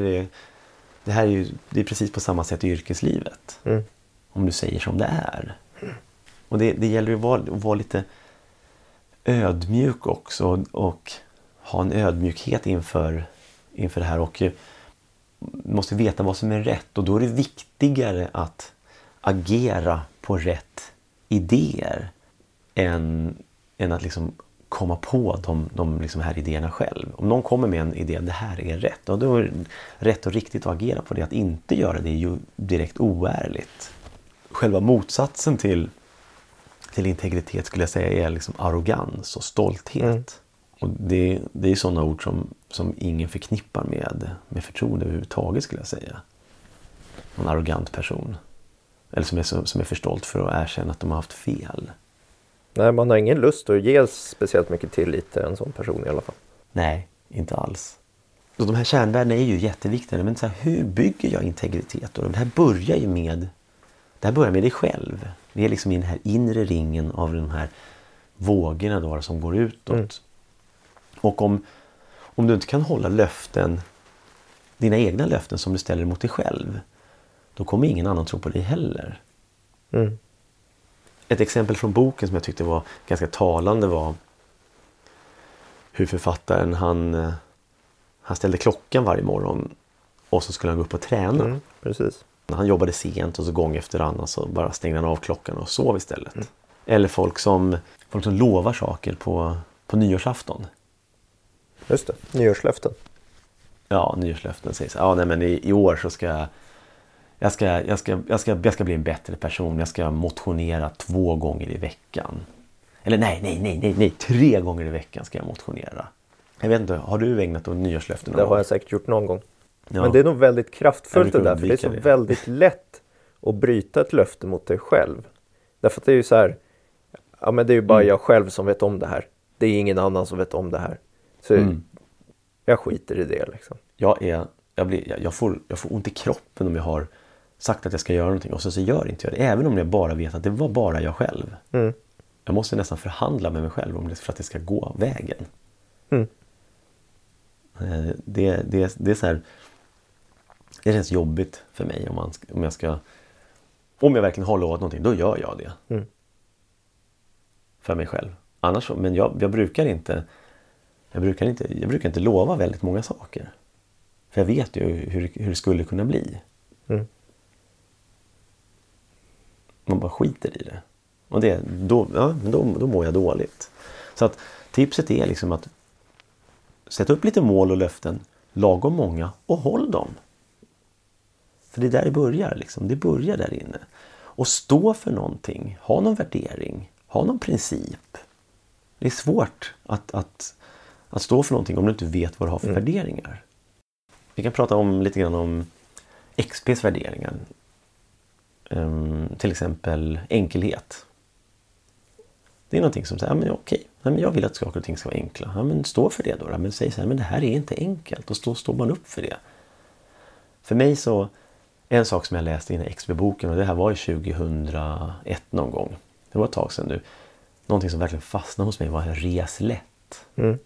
är precis på samma sätt i yrkeslivet. Om du säger som det är. Och det gäller ju att vara lite ödmjuk också. Och ha en ödmjukhet inför det här. Och måste veta vad som är rätt. Och då är det viktigare att agera på rätt idéer. Än att liksom komma på de liksom här idéerna själv. Om någon kommer med en idé, det här är rätt. Och då är det rätt och riktigt att agera på det. Att inte göra det är ju direkt oärligt. Själva motsatsen till integritet skulle jag säga är liksom arrogans och stolthet. Och det är sådana ord som ingen förknippar med förtroende överhuvudtaget, skulle jag säga. Någon arrogant person. Eller som är för stolt för att erkänna att de har haft fel. Nej, man har ingen lust att ge speciellt mycket tillit till en sån person i alla fall. Nej, inte alls. Så de här kärnvärdena är ju jätteviktiga. Men så här, hur bygger jag integritet? Och det här börjar med dig själv. Det är liksom i den här inre ringen av de här vågorna då, som går utåt. Mm. Och om du inte kan hålla löften, dina egna löften som du ställer mot dig själv, då kommer ingen annan tro på dig heller. Mm. Ett exempel från boken som jag tyckte var ganska talande var hur författaren han ställde klockan varje morgon och så skulle han gå upp och träna. Mm, precis. Han jobbade sent och så gång efter annan så bara stängde han av klockan och sov istället. Mm. Eller folk som lovar saker på nyårsafton. Just det, nyårslöften. Ja, nyårslöften sägs. Ja, nej, men i år så ska jag ska bli en bättre person. Jag ska motionera 2 gånger i veckan. Eller nej, 3 gånger i veckan ska jag motionera. Jag vet inte, har du ägnat åt nyårslöften? Det har jag säkert gjort någon gång. Ja. Men det är nog väldigt kraftfullt det där. För det är så väldigt lätt att bryta ett löfte mot dig själv. Därför att det är ju så här, ja men det är ju bara jag själv som vet om det här. Det är ingen annan som vet om det här. Så jag skiter i det liksom. Jag får ont i kroppen om jag har sagt att jag ska göra någonting och så gör inte jag det. Även om jag bara vet att det var bara jag själv. Mm. Jag måste nästan förhandla med mig själv om det för att det ska gå vägen. Mm. Det är så här, det känns jobbigt för mig om jag verkligen har lovat någonting, då gör jag det. Mm. För mig själv. Annars, men jag brukar inte lova väldigt många saker. För jag vet ju hur det skulle kunna bli. Mm. Man bara skiter i det. Och då mår jag dåligt. Så att tipset är liksom att sätta upp lite mål och löften, lagom många, och håll dem. För det är där det börjar liksom. Det börjar där inne. Och stå för någonting. Ha någon värdering. Ha någon princip. Det är svårt att stå för någonting om du inte vet vad du har för värderingar. Vi kan prata lite grann om XP:s värderingar. Till exempel enkelhet. Det är någonting som säger, men okej, men jag vill att saker och ting ska vara enkla. Ja, men stå för det då. Men säg så här, men det här är inte enkelt. Och står man upp för det. För mig så, en sak som jag läste i den här XP-boken, och det här var ju 2001 någon gång. Det var ett tag sedan nu. Någonting som verkligen fastnade hos mig var res lätt. Mm.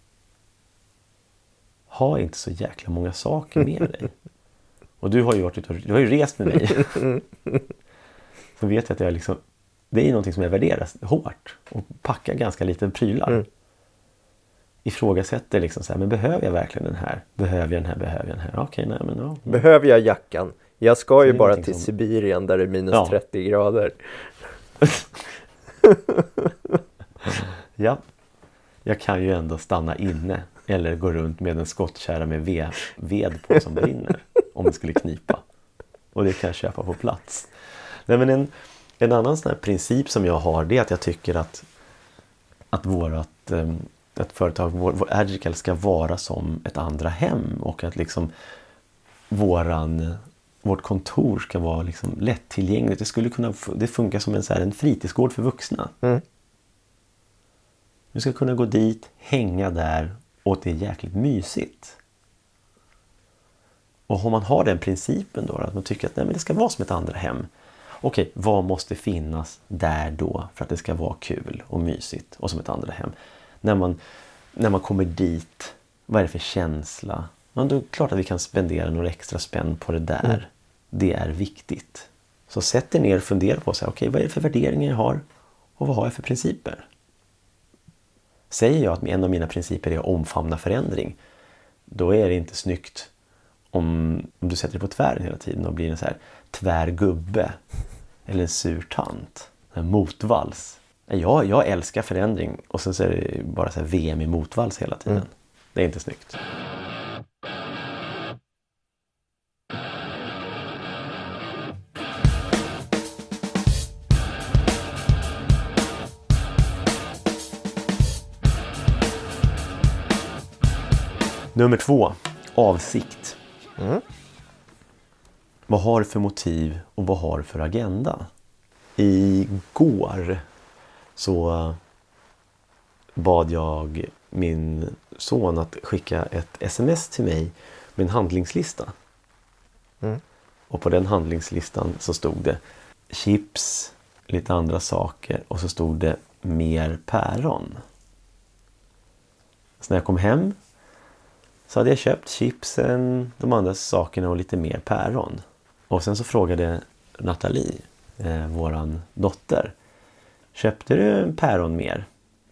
Ha inte så jäkla många saker med dig. Och du har ju rest med mig. Så vet jag att jag liksom, det är någonting som jag värderar hårt. Och packar ganska liten prylar. Mm. Ifrågasätter liksom så här, men behöver jag verkligen den här? Behöver jag den här? Okej, nej men ja. Behöver jag jackan? Jag ska ju bara till Sibirien där det är minus 30 grader. Ja. Jag kan ju ändå stanna inne. Eller gå runt med en skottkärra med ved på som brinner. Om det skulle knipa. Och det kan jag köpa på plats. Nej, men en annan sån här princip som jag har, det är att jag tycker att ett företag, vår Agical, ska vara som ett andra hem. Och att liksom vårt kontor ska vara liksom lättillgängligt. Det funkar som en fritidsgård för vuxna. Mm. Du ska kunna gå dit, hänga där, och det är jäkligt mysigt. Och om man har den principen då, att man tycker att nej, men det ska vara som ett andra hem. Okej, vad måste finnas där då för att det ska vara kul och mysigt och som ett andra hem? När man kommer dit, vad är det för känsla? Men då är det klart att vi kan spendera några extra spänn på det där. Mm. Det är viktigt. Så sätt er ner och fundera på så här, okej, vad är det för värderingar jag har och vad har jag för principer? Säger jag att en av mina principer är att omfamna förändring, då är det inte snyggt om du sätter dig på tvären hela tiden och blir en så här tvärgubbe eller en sur tant, en motvals. Jag älskar förändring och sen så är det bara så här VM i motvals hela tiden. Mm. Det är inte snyggt. Nummer 2. Avsikt. Mm. Vad har du för motiv och vad har du för agenda? Igår så bad jag min son att skicka ett sms till mig med en handlingslista. Mm. Och på den handlingslistan så stod det chips, lite andra saker och så stod det mer päron. Så när jag kom hem så hade jag köpt chipsen, de andra sakerna och lite mer päron. Och sen så frågade Nathalie, våran dotter, köpte du en päron mer?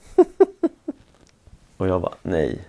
Och jag bara, nej.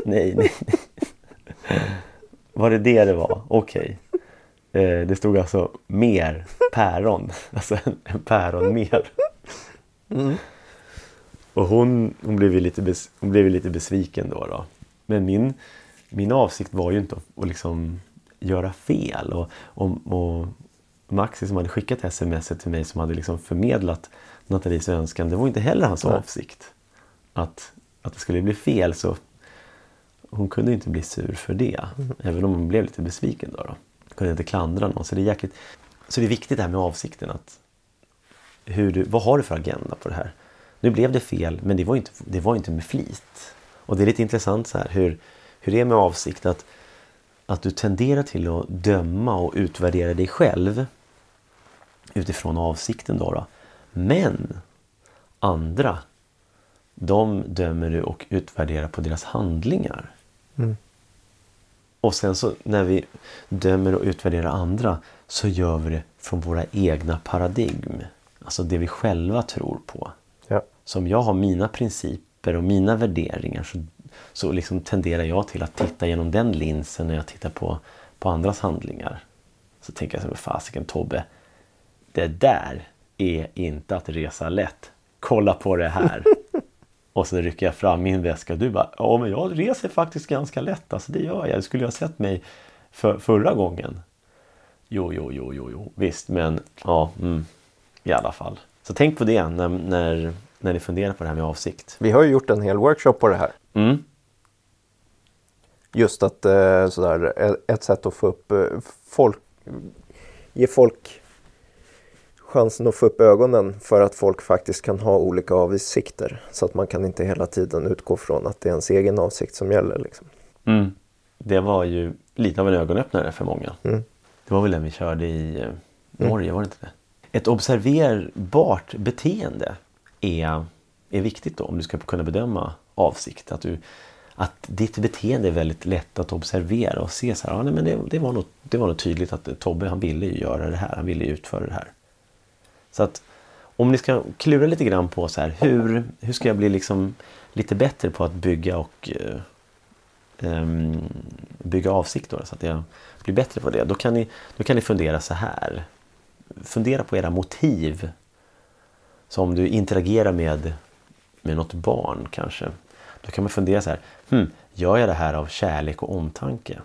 Var det var? Okej. Det stod alltså mer päron. Alltså en päron mer. Mm. Och hon blev lite besviken då. Men min avsikt var ju inte att liksom göra fel. Och Maxi som hade skickat smset till mig som hade liksom förmedlat Nathalies önskan, det var inte heller hans avsikt att det skulle bli fel, så hon kunde inte bli sur för det. Även om hon blev lite besviken då. Kunde inte klandra någon. Så det är viktigt det här med avsikten. Att vad har du för agenda på det här? Nu blev det fel, men det var inte med flit. Och det är lite intressant så här hur det är med avsikt att du tenderar till att döma och utvärdera dig själv utifrån avsikten då. Men andra, de dömer du och utvärderar på deras handlingar. Mm. Och sen så när vi dömer och utvärderar andra så gör vi det från våra egna paradigm. Alltså det vi själva tror på. Ja. Som jag har mina principer och mina värderingar så liksom tenderar jag till att titta genom den linsen när jag tittar på andras handlingar. Så tänker jag så här, fasiken Tobbe, det där är inte att resa lätt. Kolla på det här. Och så rycker jag fram min väska och du bara, ja men jag reser faktiskt ganska lätt. Alltså det gör jag. Det skulle jag ha sett mig förra gången. Jo. Visst, men ja, i alla fall. Så tänk på det när ni funderar på det här med avsikt. Vi har ju gjort en hel workshop på det här. Mm. Just att ett sätt att få upp ge folk chansen att få upp ögonen för att folk faktiskt kan ha olika avsikter. Så att man kan inte hela tiden utgå från att det är ens egen avsikt som gäller. Liksom. Mm. Det var ju lite av en ögonöppnare för många. Mm. Det var väl den vi körde i Norge, var det inte det? Ett observerbart beteende är viktigt då om du ska kunna bedöma avsikt. Att ditt beteende är väldigt lätt att observera och se så här, nej, men det var nog tydligt att Tobbe, han ville ju göra det här, han ville ju utföra det här. Så att om ni ska klura lite grann på så här, hur ska jag bli liksom lite bättre på att bygga avsikt då, så att jag blir bättre på det, då kan ni fundera så här. Fundera på era motiv. Så om du interagerar med något barn kanske, då kan man fundera så här, gör jag det här av kärlek och omtanke?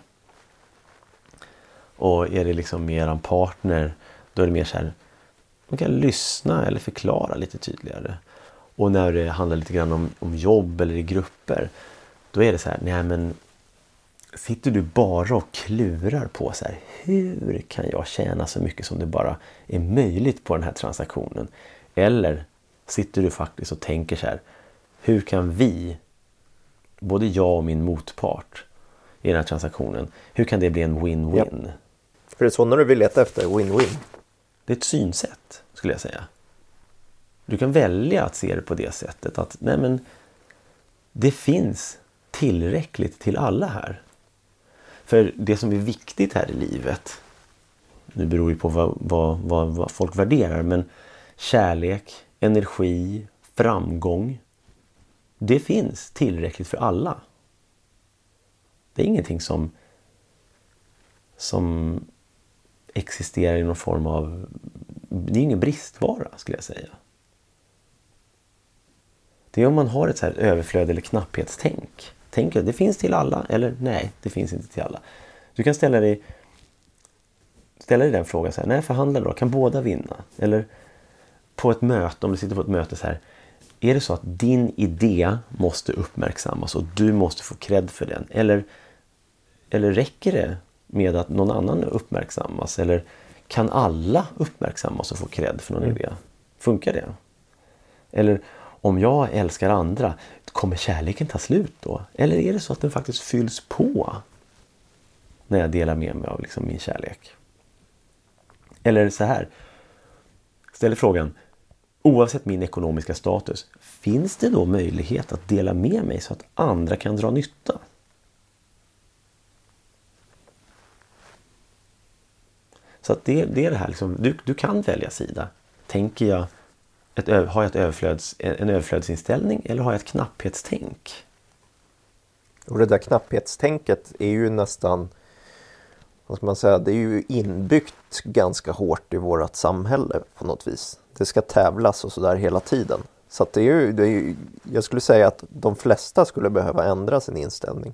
Och är det liksom med er partner, då är det mer så här, man kan lyssna eller förklara lite tydligare. Och när det handlar lite grann om jobb eller i grupper, då är det så här, nej men sitter du bara och klurar på så här, hur kan jag tjäna så mycket som det bara är möjligt på den här transaktionen? Eller sitter du faktiskt och tänker så här, hur kan vi, både jag och min motpart i den här transaktionen, hur kan det bli en win-win? Ja. För det är så när du vill leta efter win-win. Det är ett synsätt, skulle jag säga. Du kan välja att se det på det sättet att nej men, det finns tillräckligt till alla här. För det som är viktigt här i livet, nu beror ju på vad folk värderar, men kärlek, energi, framgång, det finns tillräckligt för alla. Det är ingenting som existerar i någon form av, det är ingen bristvara skulle jag säga. Det är om man har ett så här överflöd eller knapphetstänk. Tänker det finns till alla eller nej, det finns inte till alla. Du kan ställa dig den frågan så här, när förhandlar då? Kan båda vinna? Eller på ett möte, om du sitter på ett möte så här, är det så att din idé måste uppmärksammas och du måste få cred för den? Eller Eller räcker det med att någon annan uppmärksammas? Eller kan alla uppmärksammas och få cred för någon idé? Funkar det? Eller om jag älskar andra, kommer kärleken ta slut då? Eller är det så att den faktiskt fylls på när jag delar med mig av liksom min kärlek? Eller så här, ställer frågan, oavsett min ekonomiska status, finns det då möjlighet att dela med mig så att andra kan dra nytta? Så att det är det här, liksom, du kan välja sida. Tänker jag, har jag en överflödsinställning eller har jag ett knapphetstänk? Och det där knapphetstänket är ju nästan, vad ska man säga, det är ju inbyggt ganska hårt i vårt samhälle på något vis. Det ska tävlas och sådär hela tiden. Så att det är ju, jag skulle säga att de flesta skulle behöva ändra sin inställning.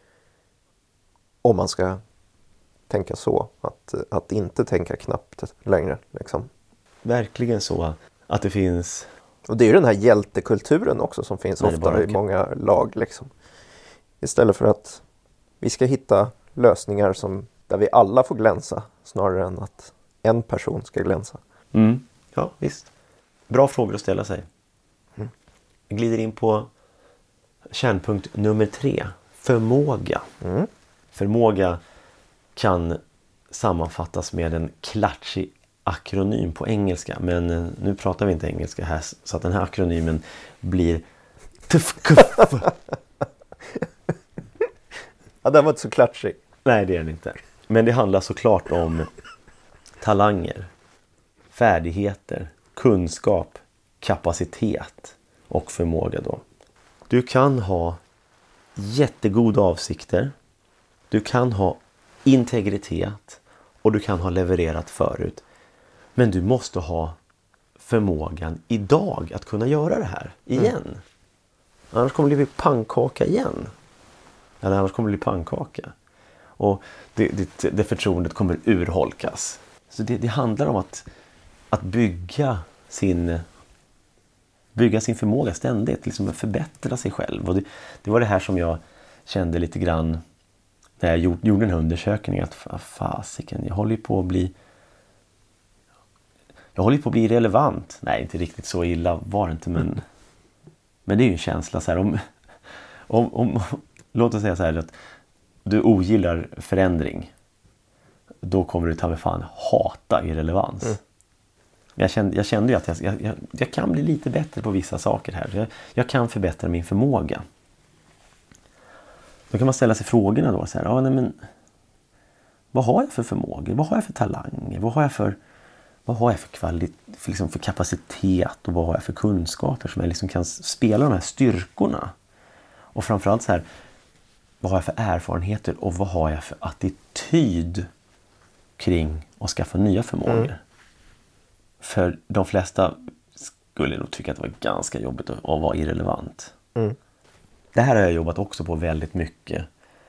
Om man ska tänka så, att inte tänka knappt längre. Liksom. Verkligen så att det finns... Och det är ju den här hjältekulturen också som finns ofta i många lag. Liksom. Istället för att vi ska hitta lösningar där vi alla får glänsa snarare än att en person ska glänsa. Mm. Ja, visst. Bra frågor att ställa sig. Jag glider in på kärnpunkt nummer 3. Förmåga. Förmåga kan sammanfattas med en klatschig akronym på engelska. Men nu pratar vi inte engelska här, så att den här akronymen blir TFKF. Ja, den var inte så klatschig. Nej, det är den inte. Men det handlar såklart om talanger, färdigheter, kunskap, kapacitet och förmåga då. Du kan ha jättegoda avsikter. Du kan ha integritet och du kan ha levererat förut. Men du måste ha förmågan idag att kunna göra det här igen. Annars kommer det bli pannkaka igen. Eller annars kommer det bli pannkaka. Och det förtroendet kommer urholkas. Så det handlar om att bygga sin förmåga ständigt. Liksom förbättra sig själv. Och det var det här som jag kände lite grann när jag gjorde den här undersökningen. Att fasiken, jag håller på att bli relevant. Nej, inte riktigt så illa var det inte. Men det är ju en känsla så här. Om låt oss säga så här att du ogillar förändring. Då kommer du ta med fan hata irrelevans. Jag kände ju att jag kan bli lite bättre på vissa saker här. Jag kan förbättra min förmåga. Då kan man ställa sig frågorna då. Så här, men vad har jag för förmågor? Vad har jag för talanger? Vad har jag för för kapacitet? Och vad har jag för kunskaper som jag liksom kan spela de här styrkorna? Och framförallt så här, vad har jag för erfarenheter och vad har jag för attityd kring att skaffa nya förmågor? För de flesta skulle nog tycka att det var ganska jobbigt att vara irrelevant. Det här har jag jobbat också på väldigt mycket.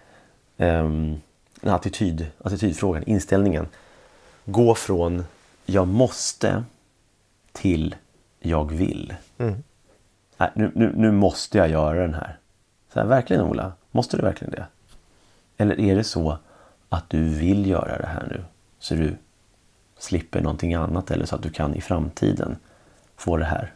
Attitydfrågan, inställningen. Gå från jag måste till jag vill. Nej, nu måste jag göra den här. Så här, verkligen Ola, måste du verkligen det? Eller är det så att du vill göra det här nu så du slipper någonting annat eller så att du kan i framtiden få det här?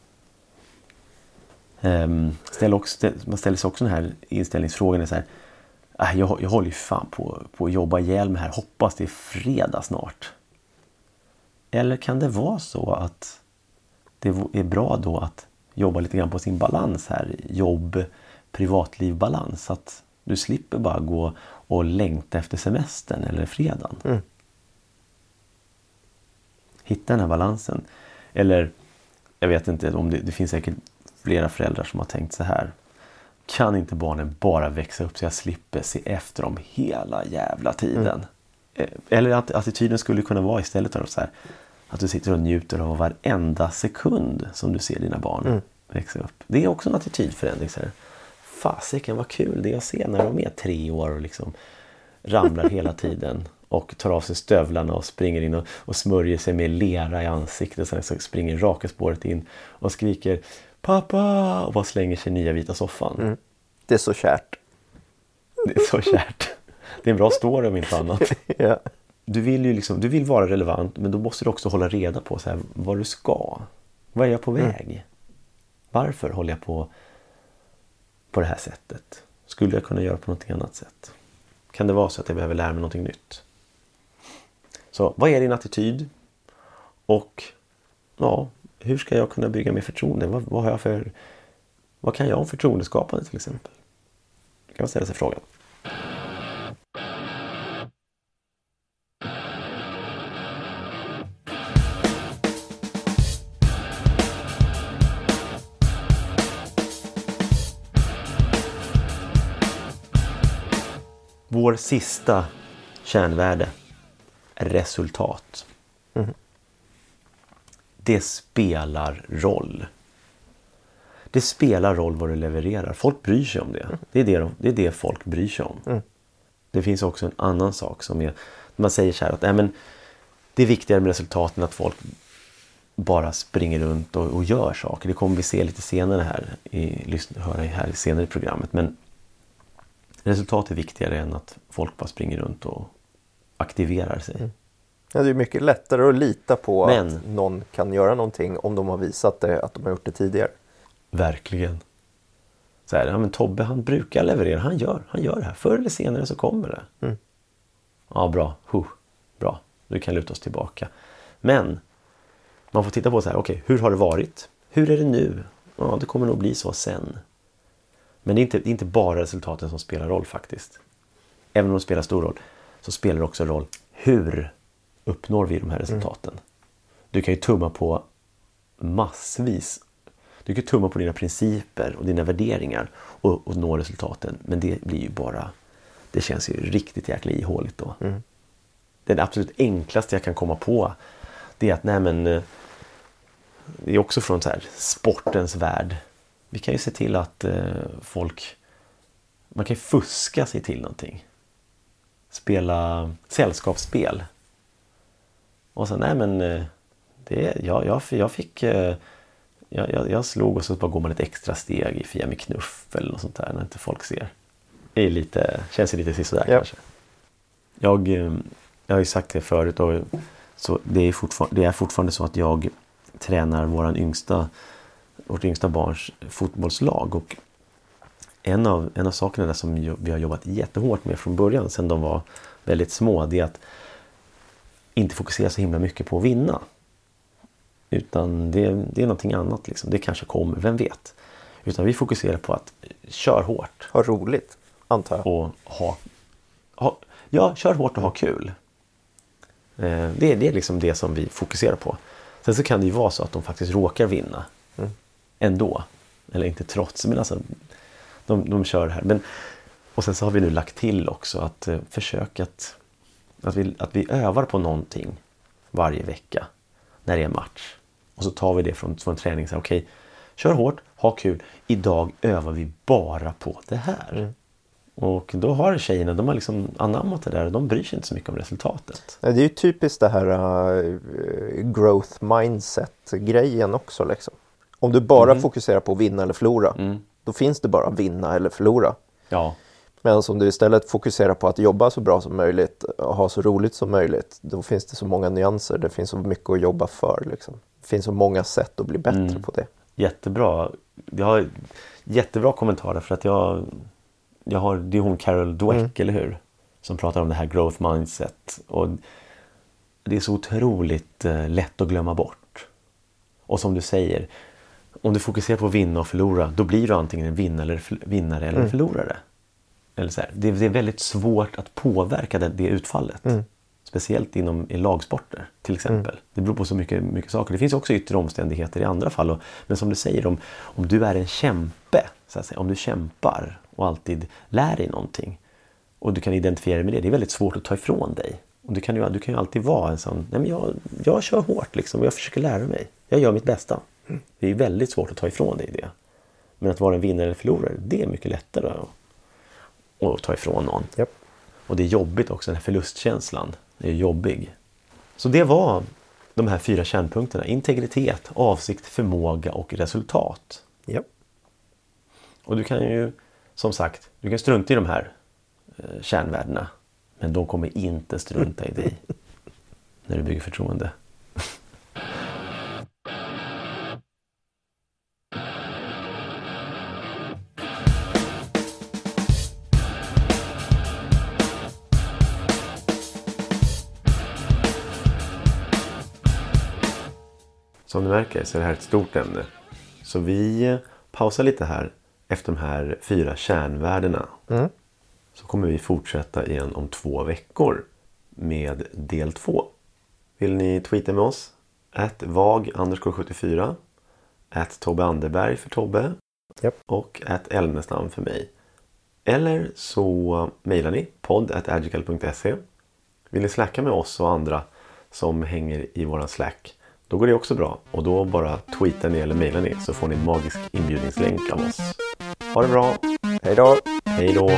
Man ställer sig också den här inställningsfrågan så här, jag håller ju fan på att jobba ihjäl med här, hoppas det är fredag snart. Eller kan det vara så att det är bra då att jobba lite grann på sin balans här, privatliv-balans, att du slipper bara gå och längta efter semestern eller fredagen. Hitta den här balansen. Eller, jag vet inte om det finns säkert flera föräldrar som har tänkt så här. Kan inte barnen bara växa upp så jag slipper se efter dem hela jävla tiden? Eller att attityden skulle kunna vara istället av så här, att du sitter och njuter av varenda sekund som du ser dina barn växa upp. Det är också en attitydförändring. Så här. Fasiken, vad kul det är att se när de är 3 år och liksom ramlar hela tiden och tar av sig stövlarna och springer in och smörjer sig med lera i ansiktet. Sen så springer raka spåret in och skriker pappa och bara slänger sig nya vita soffan. Det är så kärt. Det är så kärt. Det är en bra story om inte annat. Ja. Du vill ju liksom, du vill vara relevant, men då måste du också hålla reda på så här, vad du ska. Vad är jag på väg? Varför håller jag på det här sättet? Skulle jag kunna göra på något annat sätt? Kan det vara så att jag behöver lära mig någonting nytt? Så vad är din attityd? Och ja, hur ska jag kunna bygga mer förtroende? Vad har jag för, vad kan jag om förtroendeskapande till exempel? Kan man ställa sig frågan. Vår sista kärnvärde är resultat. Det spelar roll. Det spelar roll vad du levererar. Folk bryr sig om det. Det är det folk bryr sig om. Det finns också en annan sak som är, man säger så här att men det är viktigare med resultaten att folk bara springer runt och gör saker. Det kommer vi se lite senare här senare i programmet. Men resultat är viktigare än att folk bara springer runt och aktiverar sig. Ja, det är mycket lättare att lita på att någon kan göra någonting om de har visat det, att de har gjort det tidigare. Verkligen. Så här, ja, men Tobbe, han brukar leverera. Han gör det här. Förr eller senare så kommer det. Ja, bra. Bra. Du kan luta oss tillbaka. Men man får titta på så här, okej, hur har det varit? Hur är det nu? Ja, det kommer nog bli så sen. Men det är inte bara resultaten som spelar roll faktiskt. Även om de spelar stor roll så spelar det också roll hur uppnår vi de här resultaten. Du kan ju tumma på massvis. Du kan tumma på dina principer och dina värderingar och nå resultaten. Men det blir ju bara, det känns ju riktigt jäkla ihåligt då. Det absolut enklaste jag kan komma på, det är att det är också från så här sportens värld. Vi kan ju se till att man kan fuska sig till någonting. Spela sällskapsspel. Och så jag slog och så bara går man ett extra steg i Fia med knuff eller något sånt där när inte folk ser. Det är lite, känns det lite sisådär kanske. Jag har ju sagt det förut och så det är fortfarande så att jag tränar vårt yngsta barns fotbollslag, och en av sakerna där som vi har jobbat jättehårt med från början sedan de var väldigt små, det är att inte fokusera så himla mycket på att vinna. Utan det är någonting annat liksom. Det kanske kommer, vem vet. Utan vi fokuserar på att kör hårt. Ha roligt, antar jag. Och kör hårt och ha kul. Det är liksom det som vi fokuserar på. Sen så kan det ju vara så att de faktiskt råkar vinna. Ändå. Eller inte trots, men alltså de kör här. Och sen så har vi nu lagt till också att försöka att vi övar på någonting varje vecka när det är match. Och så tar vi det från träning. Okej, kör hårt, ha kul. Idag övar vi bara på det här. Och då har tjejerna, de har liksom anammat det där och de bryr sig inte så mycket om resultatet. Det är ju typiskt det här growth mindset-grejen också liksom. Om du bara fokuserar på att vinna eller förlora, då finns det bara vinna eller förlora. Ja. Men om du istället fokuserar på att jobba så bra som möjligt och ha så roligt som möjligt, då finns det så många nyanser. Det finns så mycket att jobba för liksom. Det finns så många sätt att bli bättre på det. Jättebra. Jag har jättebra kommentarer för att det är hon Carol Dweck, eller hur? Som pratar om det här growth mindset. Och det är så otroligt lätt att glömma bort. Och som du säger, om du fokuserar på att vinna och förlora, då blir du antingen en vinnare eller en förlorare. Eller så här. Det är väldigt svårt att påverka det utfallet. Speciellt i lagsporter till exempel. Det beror på så mycket saker. Det finns också yttre omständigheter i andra fall. Men som du säger, om du är en kämpe, så att säga, om du kämpar och alltid lär dig någonting och du kan identifiera dig med det är väldigt svårt att ta ifrån dig. Och du kan ju alltid vara en sån, nej men jag kör hårt liksom, och jag försöker lära mig. Jag gör mitt bästa. Det är väldigt svårt att ta ifrån dig det. Men att vara en vinnare eller förlorare, det är mycket lättare att ta ifrån någon. Yep. Och det är jobbigt också, den här förlustkänslan. Det är jobbig. Så det var de här 4 kärnpunkterna. Integritet, avsikt, förmåga och resultat. Yep. Och du kan ju, som sagt, du kan strunta i de här kärnvärdena. Men de kommer inte strunta i dig när du bygger förtroende. Som ni märker så är det här ett stort ämne. Så vi pausar lite här efter de här 4 kärnvärdena. Så kommer vi fortsätta igen om 2 veckor med del 2. Vill ni tweeta med oss? @vag_74 @Tobbe Anderberg för Tobbe. Japp. Och @Elmestam för mig. Eller så mejlar ni podd@agical.se. Vill ni slacka med oss och andra som hänger i våran Slack? Då går det också bra. Och då bara tweetar ni eller mejlar ni så får ni en magisk inbjudningslänk av oss. Ha det bra. Hej då! Hej då!